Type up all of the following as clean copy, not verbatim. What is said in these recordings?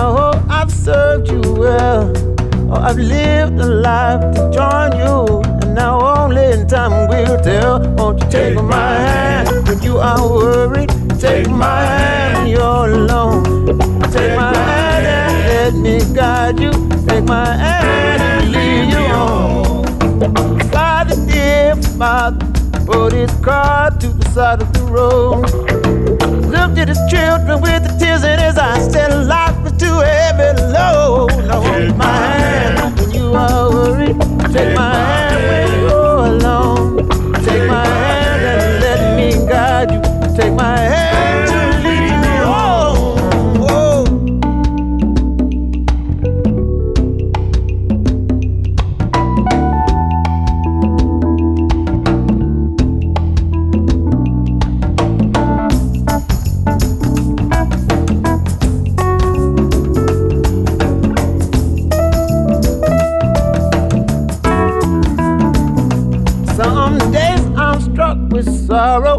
oh, I've served you well. Oh, I've lived a life to join you, and now only in time will tell. Won't you take my hand when you are worried? Take my hand when you're alone. Take my hand and let me guide you. Take my hand and lead you home. Father, dear Father, put his car to the side of the road. Looked at his children with the tears in his eyes. Said life was too heavy low. Now hold my hand when you are worried. Take my hand when you're alone. Take my hand and let me guide you. Take my hand to lead me home. Oh. Some days I'm struck with sorrow,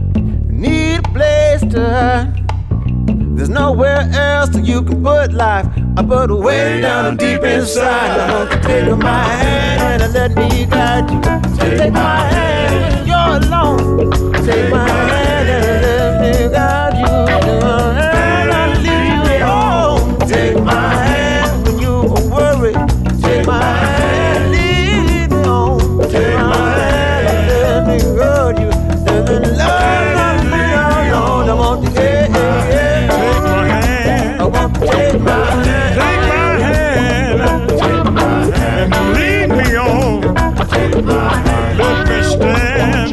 need a place to hide. There's nowhere else that you can put life. I put it way down deep inside. I want you to take my hand and let me guide you. Take my hand when you're alone. Take my hand and let me guide you. Take my hand and lead you home. Take my hand when you are worried. Take my hand, lead me home. Take my hand and let me guide you. There's a love not me alone. I want you to take my hand. I want to take my hand. Take my hand. Take my hand. And lead me on. Take my hand. Let me stand.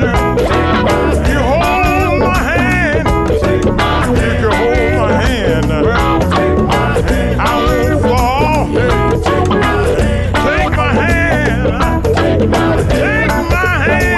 You hold my hand. Take my hand. If you hold my hand, Take my hand. I won't fall. Take my hand. Take my hand. Take my hand. Take my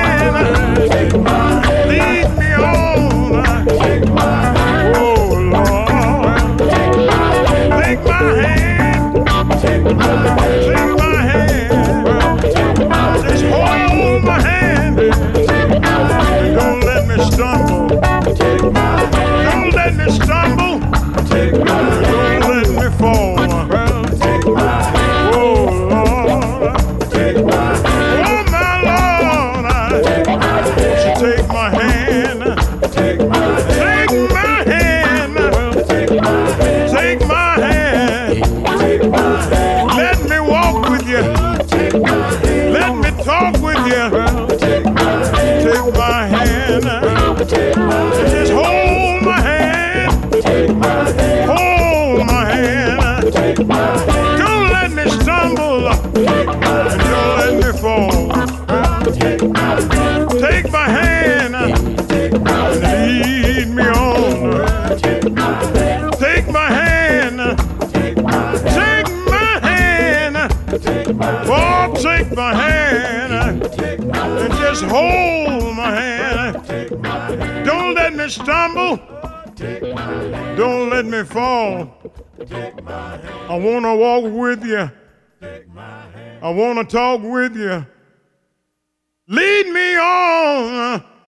hand. Take my hand. Lead me on. Take my hand. Oh Lord. Take my hand. Take my hand. Take my hand. Take my hand. Take my hand. Just hold my hand. Take my hand. Don't let me stumble. Take my hand. Don't let me stumble. Take my hand. Don't let me fall. Take my hand. Oh Lord. Take my hand. Oh my Lord. Take my hand. You take my hand. Take my hand. Take my hand. Take my hand. Take my hand. Take my hand. Let me walk with you. Take my hand. Let me talk with you. Take my hand. Take my hand. Take my hand. Just hold my hand. Take my hand. Hold my hand. Take my hand. Don't let me stumble. And don't let me fall. Take my hand. Take my hand. Take my And lead me on. Take my hand. Take my hand. Take my hand. Take my hand. Take my hand. Oh, take my hand. Take my hand. And just hold my hand. Take my hand. Don't let me stumble. Take my hand. Don't let me fall. Take my hand. I want to walk with you. Take my hand. I want to talk with you. Lead me on.